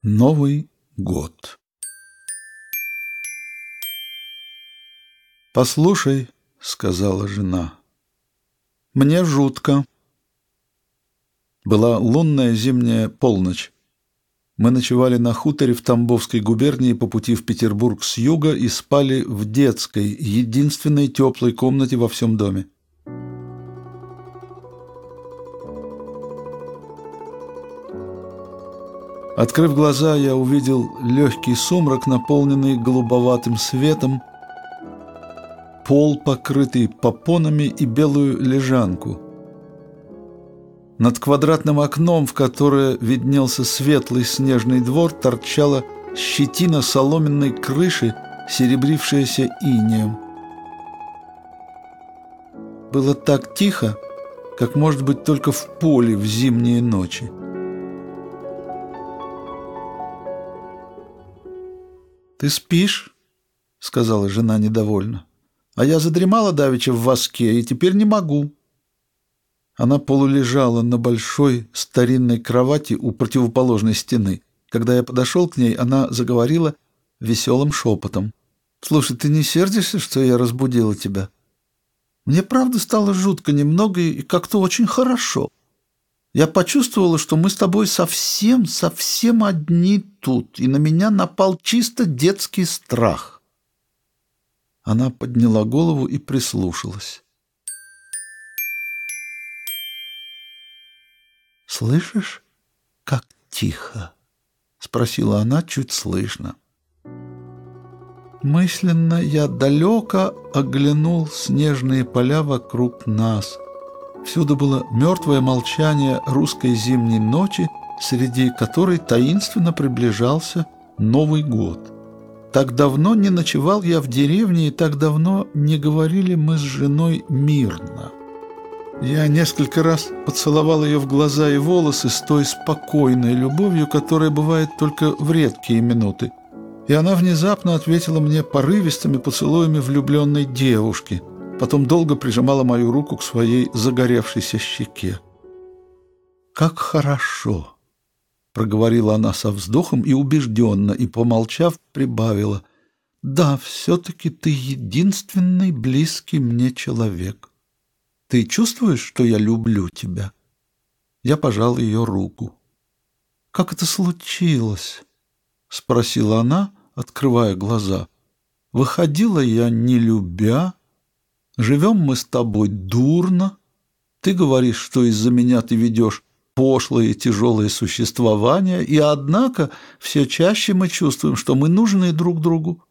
Новый год. «Послушай», — сказала жена, — «мне жутко». Была лунная зимняя полночь. Мы ночевали на хуторе в Тамбовской губернии по пути в Петербург с юга и спали в детской, единственной теплой комнате во всем доме. Открыв глаза, я увидел легкий сумрак, наполненный голубоватым светом, пол, покрытый попонами, и белую лежанку. Над квадратным окном, в которое виднелся светлый снежный двор, торчала щетина соломенной крыши, серебрившаяся инеем. Было так тихо, как может быть только в поле в зимние ночи. «Ты спишь?» — сказала жена недовольно. «А я задремала давеча в воске и теперь не могу». Она полулежала на большой старинной кровати у противоположной стены. Когда я подошел к ней, она заговорила веселым шепотом. «Слушай, ты не сердишься, что я разбудила тебя? Мне правда стало жутко немного и как-то очень хорошо. Я почувствовала, что мы с тобой совсем одни тут, и на меня напал чисто детский страх». Она подняла голову и прислушалась. «Слышишь, как тихо?» — спросила она чуть слышно. Мысленно я далеко оглянул снежные поля вокруг нас. Всюду было мертвое молчание русской зимней ночи, среди которой таинственно приближался Новый год. Так давно не ночевал я в деревне, и так давно не говорили мы с женой мирно. Я несколько раз поцеловал ее в глаза и волосы с той спокойной любовью, которая бывает только в редкие минуты. И она внезапно ответила мне порывистыми поцелуями влюбленной девушки, потом долго прижимала мою руку к своей загоревшейся щеке. «Как хорошо!» — проговорила она со вздохом и убежденно, и, помолчав, прибавила. «Да, все-таки ты единственный близкий мне человек. Ты чувствуешь, что я люблю тебя?» Я пожал ее руку. «Как это случилось?» — спросила она, открывая глаза. «Выходила я не любя. Живем мы с тобой дурно. Ты говоришь, что из-за меня ты ведешь пошлое и тяжелое существование, и однако все чаще мы чувствуем, что мы нужны друг другу.